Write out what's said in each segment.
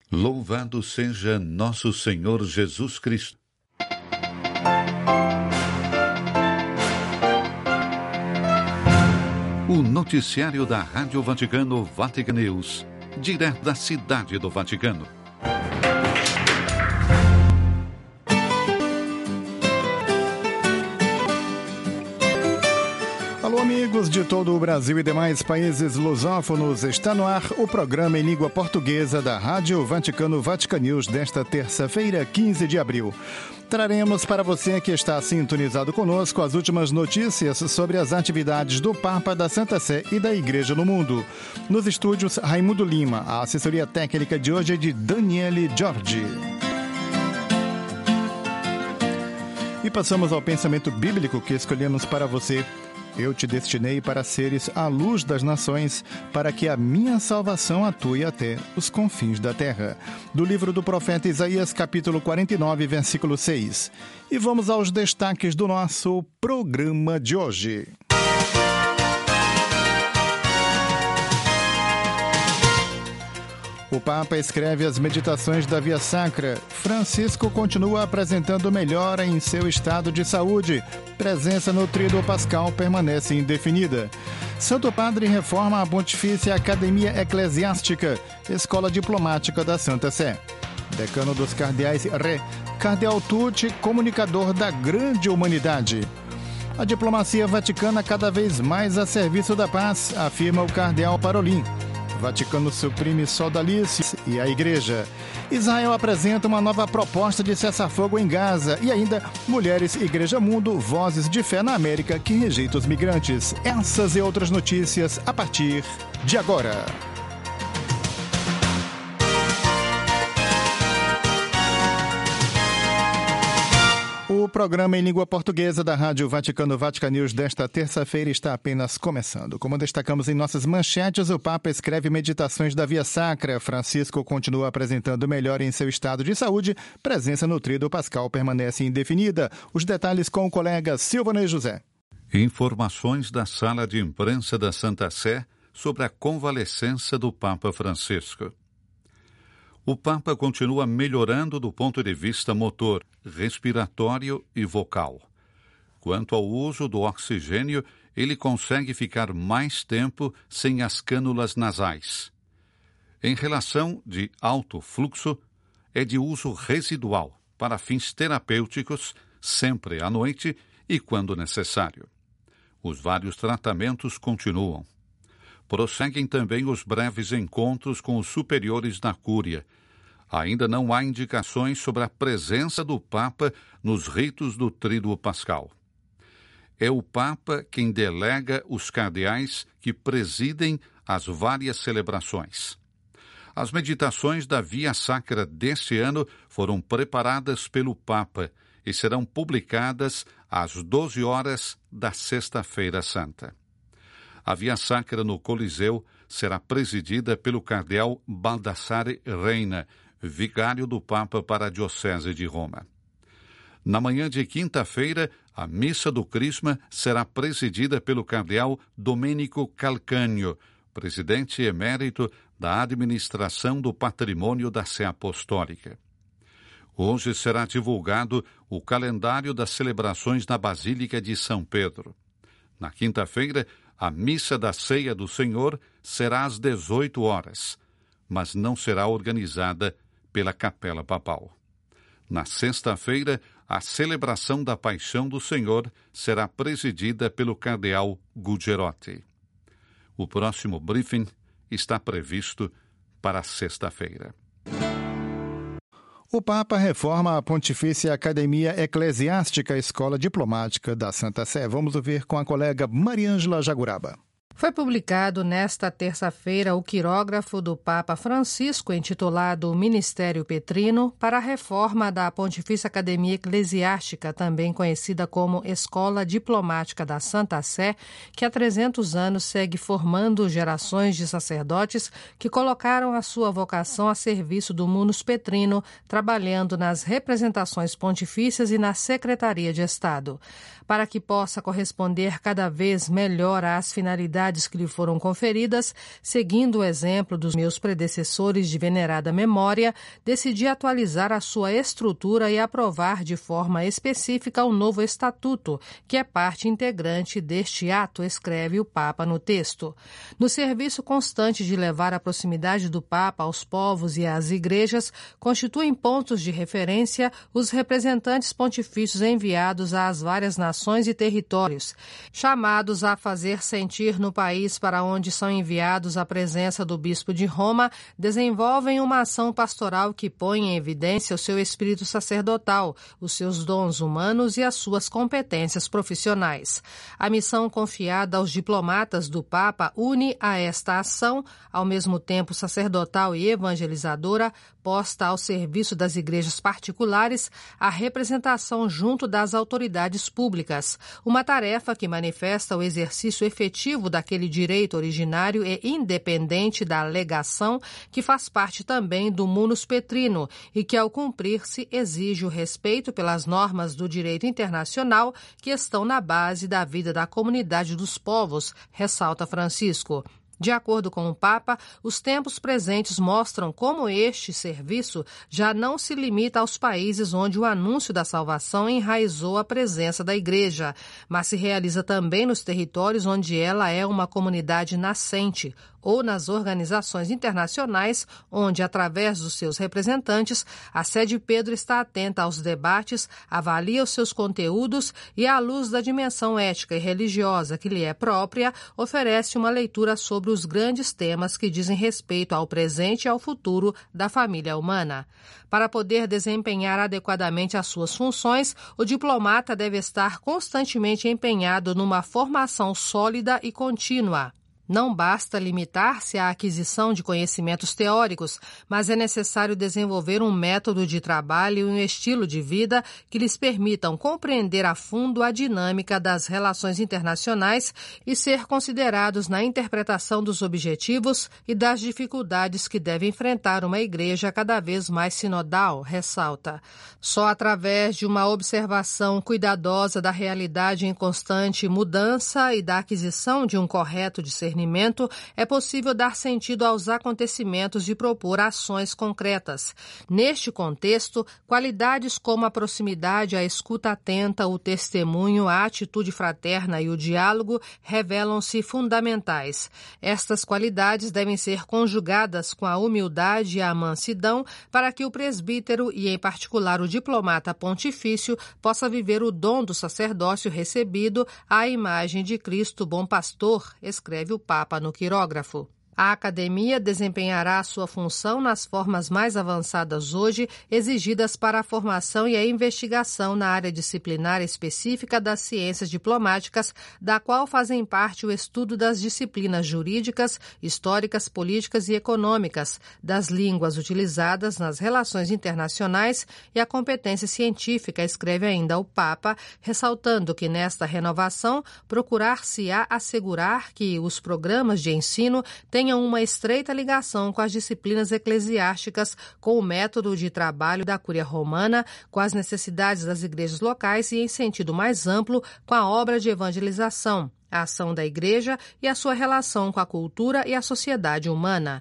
Louvado seja nosso Senhor Jesus Cristo. O noticiário da Rádio Vaticano, Vatican News, direto da Cidade do Vaticano. Alô, amigos de todo o Brasil e demais países lusófonos, está no ar o programa em língua portuguesa da Rádio Vaticano Vatican News desta terça-feira, 15 de abril. Traremos para você que está sintonizado conosco as últimas notícias sobre as atividades do Papa, da Santa Sé e da Igreja no mundo. Nos estúdios, Raimundo Lima. A assessoria técnica de hoje é de Daniele Giorgi. E passamos ao pensamento bíblico que escolhemos para você. Eu te destinei para seres a luz das nações, para que a minha salvação atue até os confins da terra. Do livro do profeta Isaías, capítulo 49, versículo 6. E vamos aos destaques do nosso programa de hoje. O Papa escreve as meditações da Via Sacra. Francisco continua apresentando melhora em seu estado de saúde. Presença no Tríduo Pascal permanece indefinida. Santo Padre reforma a Pontifícia Academia Eclesiástica, Escola Diplomática da Santa Sé. Decano dos Cardeais Ré, Cardeal Tucci, comunicador da grande humanidade. A diplomacia vaticana cada vez mais a serviço da paz, afirma o Cardeal Parolin. Vaticano suprime sodalice e a Igreja. Israel apresenta uma nova proposta de cessar-fogo em Gaza. E ainda, Mulheres Igreja Mundo, vozes de fé na América que rejeita os migrantes. Essas e outras notícias a partir de agora. O programa em língua portuguesa da Rádio Vaticano Vatican News desta terça-feira está apenas começando. Como destacamos em nossas manchetes, o Papa escreve meditações da Via Sacra. Francisco continua apresentando melhora em seu estado de saúde. Presença no Tríduo Pascal permanece indefinida. Os detalhes com o colega Silvanei José. Informações da sala de imprensa da Santa Sé sobre a convalescença do Papa Francisco. O Papa continua melhorando do ponto de vista motor, respiratório e vocal. Quanto ao uso do oxigênio, ele consegue ficar mais tempo sem as cânulas nasais. Em relação de alto fluxo, é de uso residual para fins terapêuticos, sempre à noite e quando necessário. Os vários tratamentos continuam. Prosseguem também os breves encontros com os superiores da Cúria. Ainda não há indicações sobre a presença do Papa nos ritos do Tríduo Pascal. É o Papa quem delega os cardeais que presidem as várias celebrações. As meditações da Via Sacra deste ano foram preparadas pelo Papa e serão publicadas às 12 horas da Sexta-feira Santa. A Via Sacra no Coliseu será presidida pelo cardeal Baldassare Reina, vigário do Papa para a Diocese de Roma. Na manhã de quinta-feira, a Missa do Crisma será presidida pelo cardeal Domenico Calcagno, presidente emérito da Administração do Patrimônio da Sé Apostólica. Hoje será divulgado o calendário das celebrações na Basílica de São Pedro. Na quinta-feira, a Missa da Ceia do Senhor será às 18 horas, mas não será organizada pela Capela Papal. Na sexta-feira, a celebração da Paixão do Senhor será presidida pelo cardeal Gugerotti. O próximo briefing está previsto para sexta-feira. O Papa reforma a Pontifícia Academia Eclesiástica, Escola Diplomática da Santa Sé. Vamos ouvir com a colega Mariângela Jaguraba. Foi publicado nesta terça-feira o quirógrafo do Papa Francisco, intitulado Ministério Petrino, para a reforma da Pontifícia Academia Eclesiástica, também conhecida como Escola Diplomática da Santa Sé, que há 300 anos segue formando gerações de sacerdotes que colocaram a sua vocação a serviço do munus petrino, trabalhando nas representações pontifícias e na Secretaria de Estado. Para que possa corresponder cada vez melhor às finalidades autoridades que lhe foram conferidas, seguindo o exemplo dos meus predecessores de venerada memória, decidi atualizar a sua estrutura e aprovar de forma específica o novo estatuto, que é parte integrante deste ato, escreve o Papa no texto. No serviço constante de levar a proximidade do Papa aos povos e às igrejas, constituem pontos de referência os representantes pontifícios enviados às várias nações e territórios, chamados a fazer sentir no país para onde são enviados a presença do Bispo de Roma, desenvolvem uma ação pastoral que põe em evidência o seu espírito sacerdotal, os seus dons humanos e as suas competências profissionais. A missão confiada aos diplomatas do Papa une a esta ação, ao mesmo tempo sacerdotal e evangelizadora, posta ao serviço das igrejas particulares, a representação junto das autoridades públicas, uma tarefa que manifesta o exercício efetivo daquele direito originário e independente da legação, que faz parte também do munus petrino e que, ao cumprir-se, exige o respeito pelas normas do direito internacional que estão na base da vida da comunidade dos povos, ressalta Francisco. De acordo com o Papa, os tempos presentes mostram como este serviço já não se limita aos países onde o anúncio da salvação enraizou a presença da Igreja, mas se realiza também nos territórios onde ela é uma comunidade nascente, ou nas organizações internacionais, onde, através dos seus representantes, a Sede Pedro está atenta aos debates, avalia os seus conteúdos e, à luz da dimensão ética e religiosa que lhe é própria, oferece uma leitura sobre os grandes temas que dizem respeito ao presente e ao futuro da família humana. Para poder desempenhar adequadamente as suas funções, o diplomata deve estar constantemente empenhado numa formação sólida e contínua. Não basta limitar-se à aquisição de conhecimentos teóricos, mas é necessário desenvolver um método de trabalho e um estilo de vida que lhes permitam compreender a fundo a dinâmica das relações internacionais e ser considerados na interpretação dos objetivos e das dificuldades que deve enfrentar uma igreja cada vez mais sinodal, ressalta. Só através de uma observação cuidadosa da realidade em constante mudança e da aquisição de um correto discernimento é possível dar sentido aos acontecimentos e propor ações concretas. Neste contexto, qualidades como a proximidade, a escuta atenta, o testemunho, a atitude fraterna e o diálogo revelam-se fundamentais. Estas qualidades devem ser conjugadas com a humildade e a mansidão para que o presbítero e, em particular, o diplomata pontifício possa viver o dom do sacerdócio recebido à imagem de Cristo Bom Pastor, escreve o Papa no quirógrafo. A academia desempenhará sua função nas formas mais avançadas hoje exigidas para a formação e a investigação na área disciplinar específica das ciências diplomáticas, da qual fazem parte o estudo das disciplinas jurídicas, históricas, políticas e econômicas, das línguas utilizadas nas relações internacionais e a competência científica, escreve ainda o Papa, ressaltando que nesta renovação procurar-se-á assegurar que os programas de ensino tenham uma estreita ligação com as disciplinas eclesiásticas, com o método de trabalho da Cúria Romana, com as necessidades das igrejas locais e, em sentido mais amplo, com a obra de evangelização, a ação da Igreja e a sua relação com a cultura e a sociedade humana.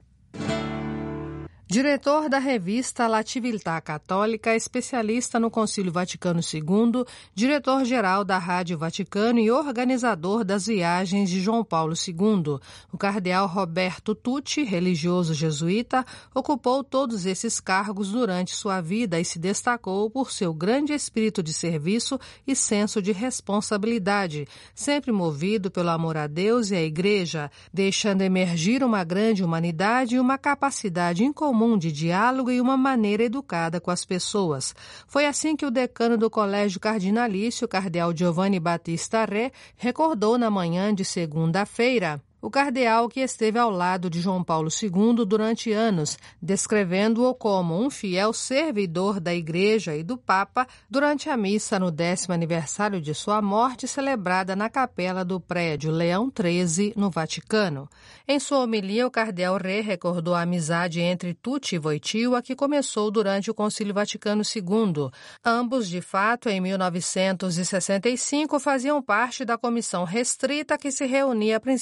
Diretor da revista La Civiltà Católica, especialista no Concílio Vaticano II, diretor-geral da Rádio Vaticano e organizador das viagens de João Paulo II. O cardeal Roberto Tucci, religioso jesuíta, ocupou todos esses cargos durante sua vida e se destacou por seu grande espírito de serviço e senso de responsabilidade, sempre movido pelo amor a Deus e à Igreja, deixando emergir uma grande humanidade e uma capacidade incomum de diálogo e uma maneira educada com as pessoas. Foi assim que o decano do Colégio Cardinalício, cardeal Giovanni Battista Re, recordou na manhã de segunda-feira o cardeal que esteve ao lado de João Paulo II durante anos, descrevendo-o como um fiel servidor da Igreja e do Papa durante a missa no 10º aniversário de sua morte, celebrada na capela do prédio Leão XIII, no Vaticano. Em sua homilia, o cardeal Re recordou a amizade entre Tucci e Wojtyła, que começou durante o Concílio Vaticano II. Ambos, de fato, em 1965, faziam parte da comissão restrita que se reunia principalmente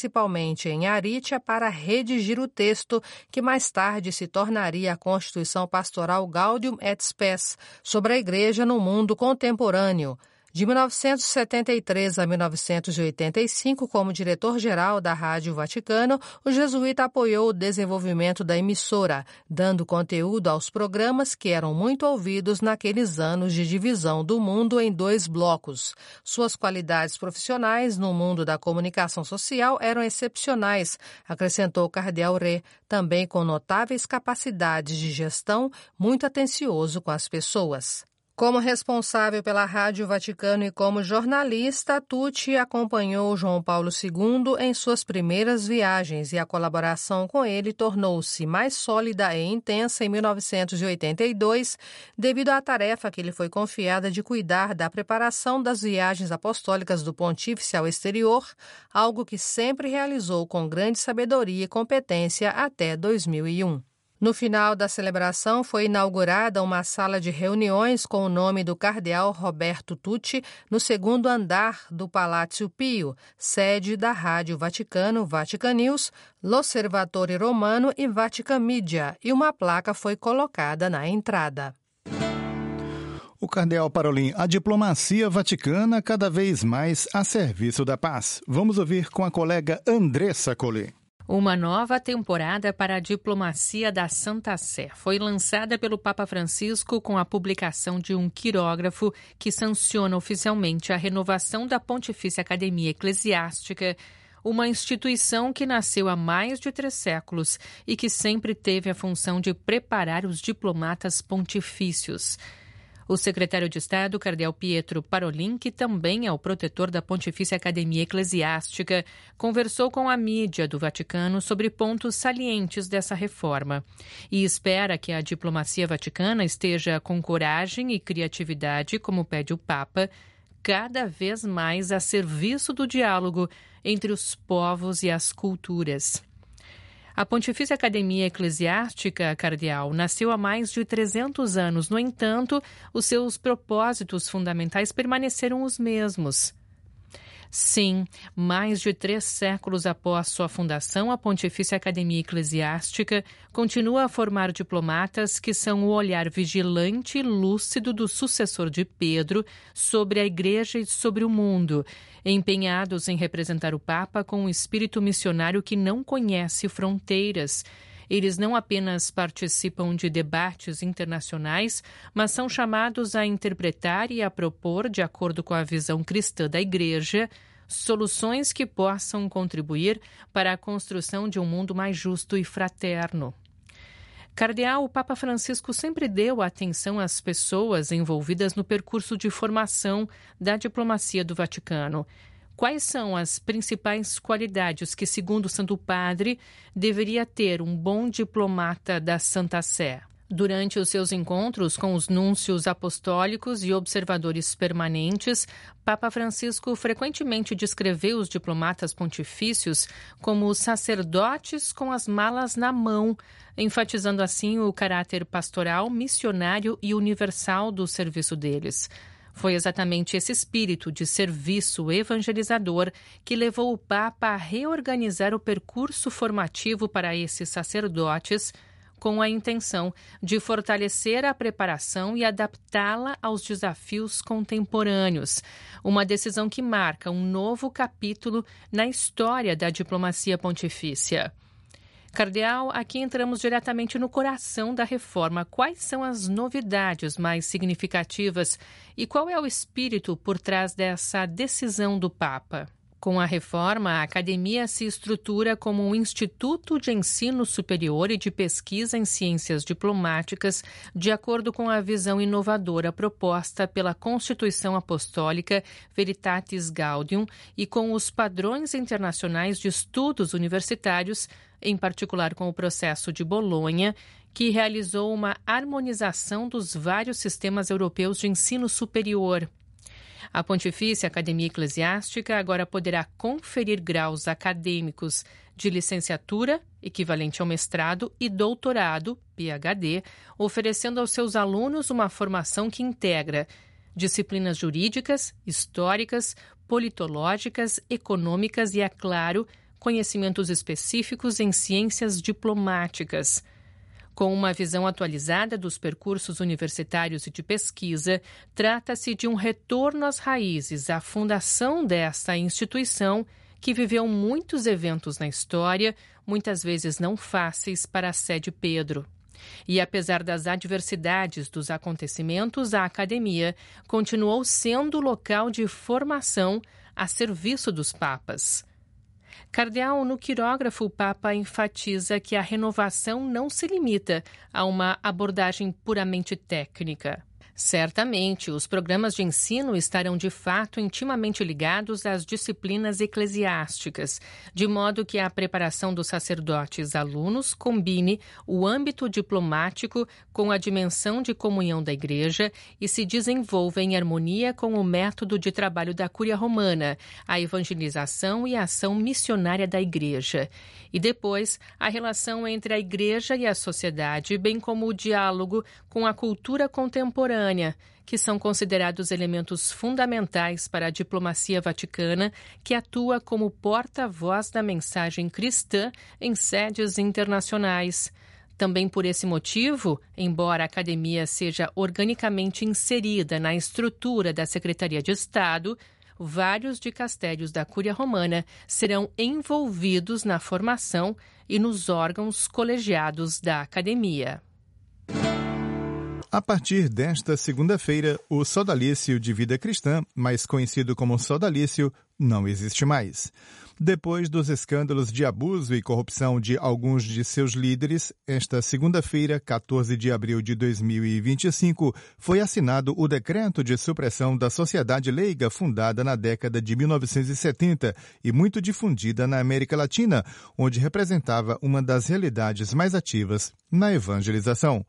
inicialmente em Aritia para redigir o texto que mais tarde se tornaria a Constituição Pastoral Gaudium et Spes sobre a Igreja no mundo contemporâneo. De 1973 a 1985, como diretor-geral da Rádio Vaticano, o jesuíta apoiou o desenvolvimento da emissora, dando conteúdo aos programas que eram muito ouvidos naqueles anos de divisão do mundo em 2 blocos. Suas qualidades profissionais no mundo da comunicação social eram excepcionais, acrescentou o cardeal Ré, também com notáveis capacidades de gestão, muito atencioso com as pessoas. Como responsável pela Rádio Vaticano e como jornalista, Tucci acompanhou João Paulo II em suas primeiras viagens e a colaboração com ele tornou-se mais sólida e intensa em 1982, devido à tarefa que lhe foi confiada de cuidar da preparação das viagens apostólicas do Pontífice ao exterior, algo que sempre realizou com grande sabedoria e competência até 2001. No final da celebração, foi inaugurada uma sala de reuniões com o nome do cardeal Roberto Tucci no 2º andar do Palácio Pio, sede da Rádio Vaticano, Vatican News, L'Osservatore Romano e Vatican Media, e uma placa foi colocada na entrada. O cardeal Parolin, a diplomacia vaticana cada vez mais a serviço da paz. Vamos ouvir com a colega Andressa Collet. Uma nova temporada para a diplomacia da Santa Sé foi lançada pelo Papa Francisco com a publicação de um quirógrafo que sanciona oficialmente a renovação da Pontifícia Academia Eclesiástica, uma instituição que nasceu há mais de 3 séculos e que sempre teve a função de preparar os diplomatas pontifícios. O secretário de Estado, cardeal Pietro Parolin, que também é o protetor da Pontifícia Academia Eclesiástica, conversou com a mídia do Vaticano sobre pontos salientes dessa reforma e espera que a diplomacia vaticana esteja com coragem e criatividade, como pede o Papa, cada vez mais a serviço do diálogo entre os povos e as culturas. A Pontifícia Academia Eclesiástica, cardeal, nasceu há mais de 300 anos. No entanto, os seus propósitos fundamentais permaneceram os mesmos. Sim, mais de 3 séculos após sua fundação, a Pontifícia Academia Eclesiástica continua a formar diplomatas que são o olhar vigilante e lúcido do sucessor de Pedro sobre a Igreja e sobre o mundo, empenhados em representar o Papa com um espírito missionário que não conhece fronteiras. Eles não apenas participam de debates internacionais, mas são chamados a interpretar e a propor, de acordo com a visão cristã da Igreja, soluções que possam contribuir para a construção de um mundo mais justo e fraterno. Cardeal, o Papa Francisco sempre deu atenção às pessoas envolvidas no percurso de formação da diplomacia do Vaticano. Quais são as principais qualidades que, segundo o Santo Padre, deveria ter um bom diplomata da Santa Sé? Durante os seus encontros com os núncios apostólicos e observadores permanentes, Papa Francisco frequentemente descreveu os diplomatas pontifícios como sacerdotes com as malas na mão, enfatizando assim o caráter pastoral, missionário e universal do serviço deles. Foi exatamente esse espírito de serviço evangelizador que levou o Papa a reorganizar o percurso formativo para esses sacerdotes, com a intenção de fortalecer a preparação e adaptá-la aos desafios contemporâneos. Uma decisão que marca um novo capítulo na história da diplomacia pontifícia. Cardeal, aqui entramos diretamente no coração da reforma. Quais são as novidades mais significativas e qual é o espírito por trás dessa decisão do Papa? Com a reforma, a Academia se estrutura como um instituto de ensino superior e de pesquisa em ciências diplomáticas, de acordo com a visão inovadora proposta pela Constituição Apostólica Veritatis Gaudium e com os padrões internacionais de estudos universitários, em particular com o processo de Bolonha, que realizou uma harmonização dos vários sistemas europeus de ensino superior. A Pontifícia Academia Eclesiástica agora poderá conferir graus acadêmicos de licenciatura, equivalente ao mestrado, e doutorado, PhD, oferecendo aos seus alunos uma formação que integra disciplinas jurídicas, históricas, politológicas, econômicas e, é claro, conhecimentos específicos em ciências diplomáticas. Com uma visão atualizada dos percursos universitários e de pesquisa, trata-se de um retorno às raízes, à fundação desta instituição, que viveu muitos eventos na história, muitas vezes não fáceis para a sede Pedro. E apesar das adversidades dos acontecimentos, a academia continuou sendo local de formação a serviço dos papas. Cardeal, no quirógrafo, o Papa enfatiza que a renovação não se limita a uma abordagem puramente técnica. Certamente, os programas de ensino estarão de fato intimamente ligados às disciplinas eclesiásticas, de modo que a preparação dos sacerdotes alunos combine o âmbito diplomático com a dimensão de comunhão da Igreja e se desenvolva em harmonia com o método de trabalho da Cúria Romana, a evangelização e a ação missionária da Igreja. E depois, a relação entre a Igreja e a sociedade, bem como o diálogo com a cultura contemporânea, que são considerados elementos fundamentais para a diplomacia vaticana, que atua como porta-voz da mensagem cristã em sedes internacionais. Também por esse motivo, embora a academia seja organicamente inserida na estrutura da Secretaria de Estado, vários dicastérios da Cúria Romana serão envolvidos na formação e nos órgãos colegiados da academia. A partir desta segunda-feira, o sodalício de vida cristã, mais conhecido como sodalício, não existe mais. Depois dos escândalos de abuso e corrupção de alguns de seus líderes, esta segunda-feira, 14 de abril de 2025, foi assinado o decreto de supressão da Sociedade Leiga, fundada na década de 1970 e muito difundida na América Latina, onde representava uma das realidades mais ativas na evangelização.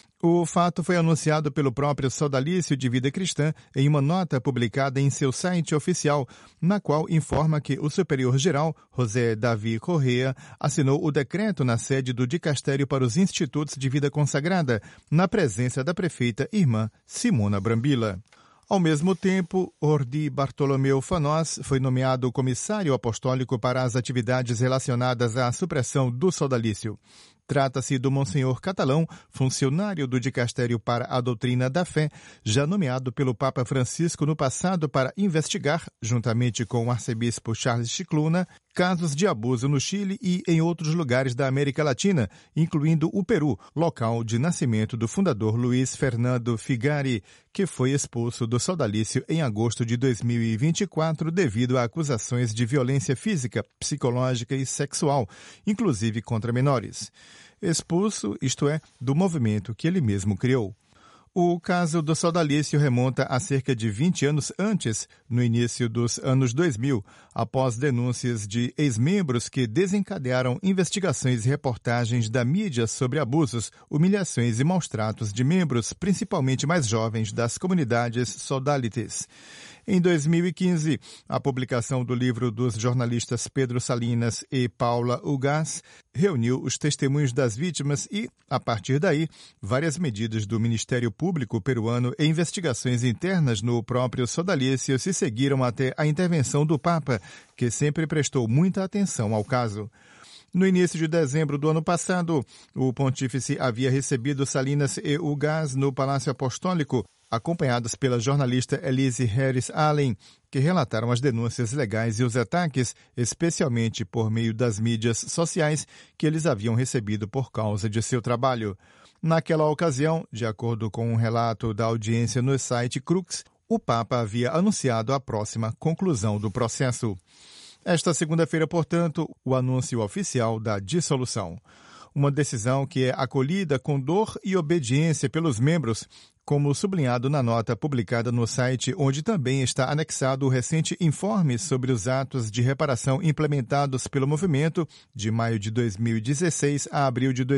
O fato foi anunciado pelo próprio Sodalício de Vida Cristã em uma nota publicada em seu site oficial, na qual informa que o superior-geral, José Davi Correa, assinou o decreto na sede do Dicastério para os Institutos de Vida Consagrada, na presença da prefeita irmã Simona Brambila. Ao mesmo tempo, Ordi Bartolomeu Fanós foi nomeado comissário apostólico para as atividades relacionadas à supressão do sodalício. Trata-se do Monsenhor Catalão, funcionário do Dicastério para a Doutrina da Fé, já nomeado pelo Papa Francisco no passado para investigar, juntamente com o arcebispo Charles Scicluna, casos de abuso no Chile e em outros lugares da América Latina, incluindo o Peru, local de nascimento do fundador Luiz Fernando Figari, que foi expulso do sodalício em agosto de 2024 devido a acusações de violência física, psicológica e sexual, inclusive contra menores. Expulso, isto é, do movimento que ele mesmo criou. O caso do sodalício remonta a cerca de 20 anos antes, no início dos anos 2000, após denúncias de ex-membros que desencadearam investigações e reportagens da mídia sobre abusos, humilhações e maus-tratos de membros, principalmente mais jovens, das comunidades sodalites. Em 2015, a publicação do livro dos jornalistas Pedro Salinas e Paula Ugaz reuniu os testemunhos das vítimas e, a partir daí, várias medidas do Ministério Público peruano e investigações internas no próprio sodalício se seguiram até a intervenção do Papa, que sempre prestou muita atenção ao caso. No início de dezembro do ano passado, o pontífice havia recebido Salinas e Ugaz no Palácio Apostólico, acompanhados pela jornalista Elise Harris Allen, que relataram as denúncias legais e os ataques, especialmente por meio das mídias sociais, que eles haviam recebido por causa de seu trabalho. Naquela ocasião, de acordo com um relato da audiência no site Crux, o Papa havia anunciado a próxima conclusão do processo. Esta segunda-feira, portanto, o anúncio oficial da dissolução. Uma decisão que é acolhida com dor e obediência pelos membros, como sublinhado na nota publicada no site, onde também está anexado o recente informe sobre os atos de reparação implementados pelo movimento de maio de 2016 a abril de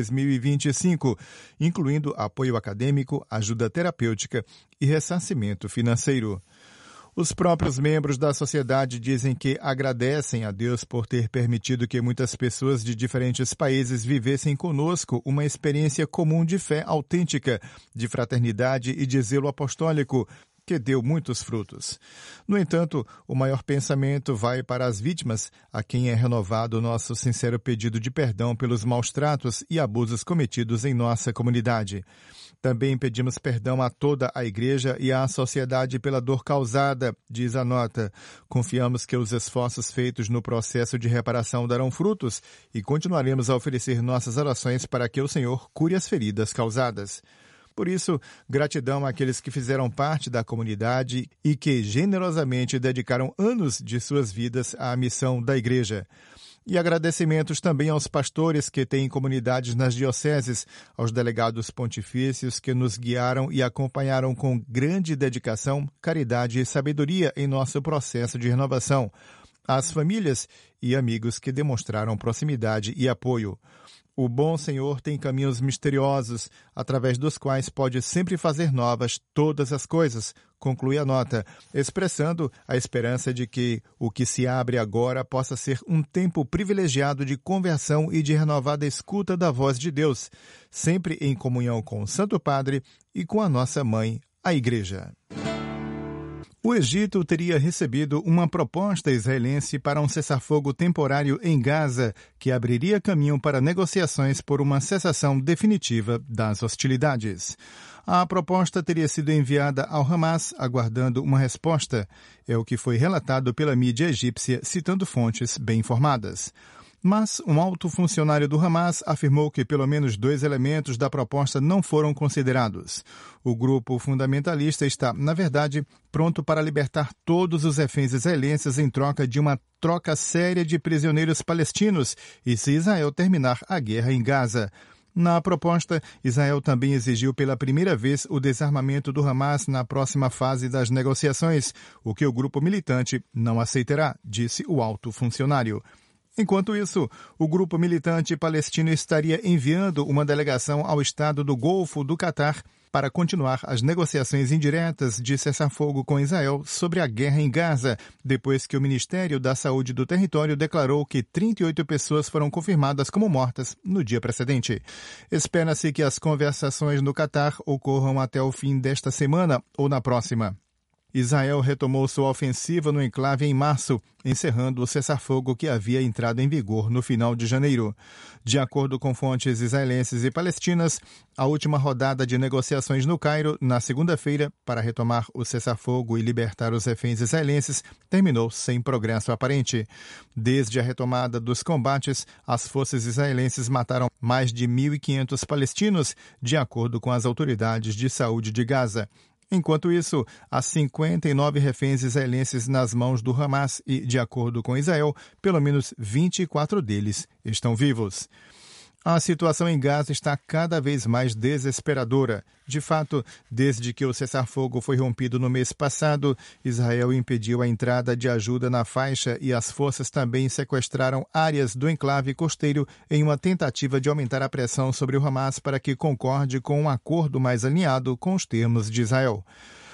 2025, incluindo apoio acadêmico, ajuda terapêutica e ressarcimento financeiro. Os próprios membros da sociedade dizem que agradecem a Deus por ter permitido que muitas pessoas de diferentes países vivessem conosco uma experiência comum de fé autêntica, de fraternidade e de zelo apostólico, que deu muitos frutos. No entanto, o maior pensamento vai para as vítimas, a quem é renovado o nosso sincero pedido de perdão pelos maus tratos e abusos cometidos em nossa comunidade. Também pedimos perdão a toda a Igreja e à sociedade pela dor causada, diz a nota. Confiamos que os esforços feitos no processo de reparação darão frutos e continuaremos a oferecer nossas orações para que o Senhor cure as feridas causadas. Por isso, gratidão àqueles que fizeram parte da comunidade e que generosamente dedicaram anos de suas vidas à missão da Igreja. E agradecimentos também aos pastores que têm comunidades nas dioceses, aos delegados pontifícios que nos guiaram e acompanharam com grande dedicação, caridade e sabedoria em nosso processo de renovação, às famílias e amigos que demonstraram proximidade e apoio. O bom Senhor tem caminhos misteriosos, através dos quais pode sempre fazer novas todas as coisas, conclui a nota, expressando a esperança de que o que se abre agora possa ser um tempo privilegiado de conversão e de renovada escuta da voz de Deus, sempre em comunhão com o Santo Padre e com a nossa mãe, a Igreja. O Egito teria recebido uma proposta israelense para um cessar-fogo temporário em Gaza, que abriria caminho para negociações por uma cessação definitiva das hostilidades. A proposta teria sido enviada ao Hamas, aguardando uma resposta. É o que foi relatado pela mídia egípcia, citando fontes bem informadas. Mas um alto funcionário do Hamas afirmou que pelo menos 2 elementos da proposta não foram considerados. O grupo fundamentalista está, na verdade, pronto para libertar todos os reféns israelenses em troca de uma troca séria de prisioneiros palestinos e se Israel terminar a guerra em Gaza. Na proposta, Israel também exigiu pela primeira vez o desarmamento do Hamas na próxima fase das negociações, o que o grupo militante não aceitará, disse o alto funcionário. Enquanto isso, o grupo militante palestino estaria enviando uma delegação ao estado do Golfo do Catar para continuar as negociações indiretas de cessar-fogo com Israel sobre a guerra em Gaza, depois que o Ministério da Saúde do território declarou que 38 pessoas foram confirmadas como mortas no dia precedente. Espera-se que as conversações no Catar ocorram até o fim desta semana ou na próxima. Israel retomou sua ofensiva no enclave em março, encerrando o cessar-fogo que havia entrado em vigor no final de janeiro. De acordo com fontes israelenses e palestinas, a última rodada de negociações no Cairo, na segunda-feira, para retomar o cessar-fogo e libertar os reféns israelenses, terminou sem progresso aparente. Desde a retomada dos combates, as forças israelenses mataram mais de 1.500 palestinos, de acordo com as autoridades de saúde de Gaza. Enquanto isso, há 59 reféns israelenses nas mãos do Hamas e, de acordo com Israel, pelo menos 24 deles estão vivos. A situação em Gaza está cada vez mais desesperadora. De fato, desde que o cessar-fogo foi rompido no mês passado, Israel impediu a entrada de ajuda na faixa e as forças também sequestraram áreas do enclave costeiro em uma tentativa de aumentar a pressão sobre o Hamas para que concorde com um acordo mais alinhado com os termos de Israel.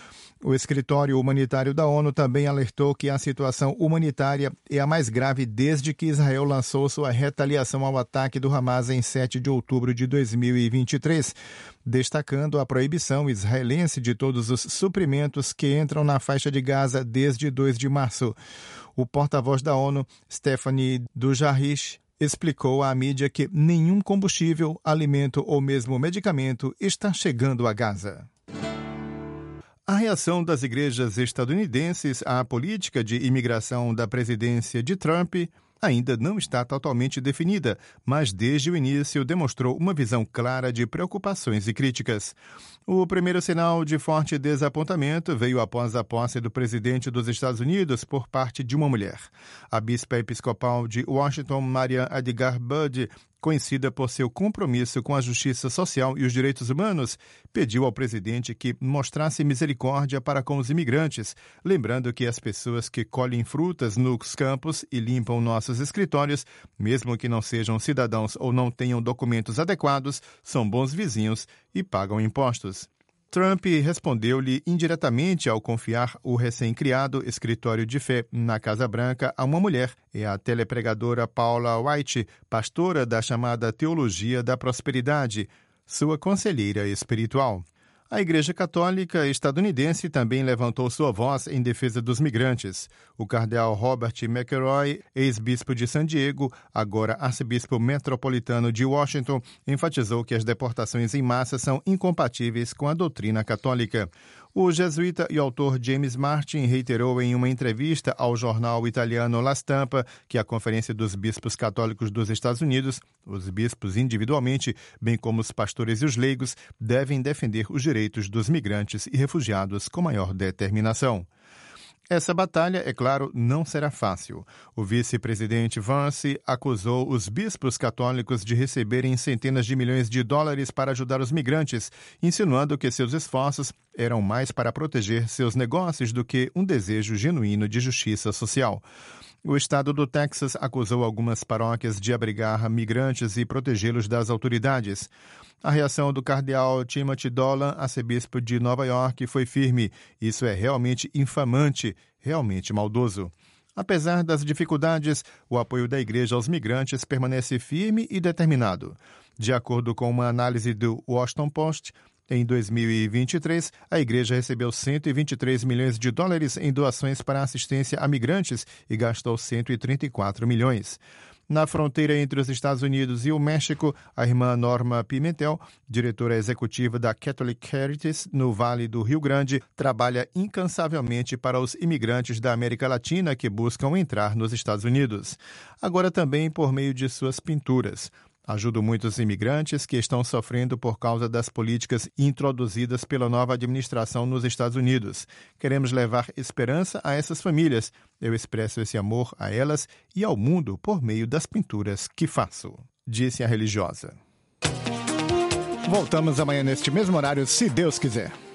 O escritório humanitário da ONU também alertou que a situação humanitária é a mais grave desde que Israel lançou sua retaliação ao ataque do Hamas em 7 de outubro de 2023, destacando a proibição israelense de todos os suprimentos que entram na faixa de Gaza desde 2 de março. O porta-voz da ONU, Stephane Dujarric, explicou à mídia que nenhum combustível, alimento ou mesmo medicamento está chegando a Gaza. A reação das igrejas estadunidenses à política de imigração da presidência de Trump ainda não está totalmente definida, mas desde o início demonstrou uma visão clara de preocupações e críticas. O primeiro sinal de forte desapontamento veio após a posse do presidente dos Estados Unidos por parte de uma mulher. A bispa episcopal de Washington, Marian Edgar Budd, conhecida por seu compromisso com a justiça social e os direitos humanos, pediu ao presidente que mostrasse misericórdia para com os imigrantes, lembrando que as pessoas que colhem frutas nos campos e limpam nossos escritórios, mesmo que não sejam cidadãos ou não tenham documentos adequados, são bons vizinhos e pagam impostos. Trump respondeu-lhe indiretamente ao confiar o recém-criado escritório de fé na Casa Branca a uma mulher, a telepregadora Paula White, pastora da chamada Teologia da Prosperidade, sua conselheira espiritual. A Igreja Católica estadunidense também levantou sua voz em defesa dos migrantes. O cardeal Robert McElroy, ex-bispo de San Diego, agora arcebispo metropolitano de Washington, enfatizou que as deportações em massa são incompatíveis com a doutrina católica. O jesuíta e autor James Martin reiterou em uma entrevista ao jornal italiano La Stampa que a Conferência dos Bispos Católicos dos Estados Unidos, os bispos individualmente, bem como os pastores e os leigos, devem defender os direitos dos migrantes e refugiados com maior determinação. Essa batalha, é claro, não será fácil. O vice-presidente Vance acusou os bispos católicos de receberem centenas de milhões de dólares para ajudar os migrantes, insinuando que seus esforços eram mais para proteger seus negócios do que um desejo genuíno de justiça social. O estado do Texas acusou algumas paróquias de abrigar migrantes e protegê-los das autoridades. A reação do cardeal Timothy Dolan, arcebispo de Nova York, foi firme. Isso é realmente infamante, realmente maldoso. Apesar das dificuldades, o apoio da Igreja aos migrantes permanece firme e determinado. De acordo com uma análise do Washington Post, em 2023, a Igreja recebeu 123 milhões de dólares em doações para assistência a migrantes e gastou 134 milhões. Na fronteira entre os Estados Unidos e o México, a irmã Norma Pimentel, diretora executiva da Catholic Charities no Vale do Rio Grande, trabalha incansavelmente para os imigrantes da América Latina que buscam entrar nos Estados Unidos. Agora também por meio de suas pinturas. Ajudo muitos imigrantes que estão sofrendo por causa das políticas introduzidas pela nova administração nos Estados Unidos. Queremos levar esperança a essas famílias. Eu expresso esse amor a elas e ao mundo por meio das pinturas que faço, disse a religiosa. Voltamos amanhã neste mesmo horário, se Deus quiser.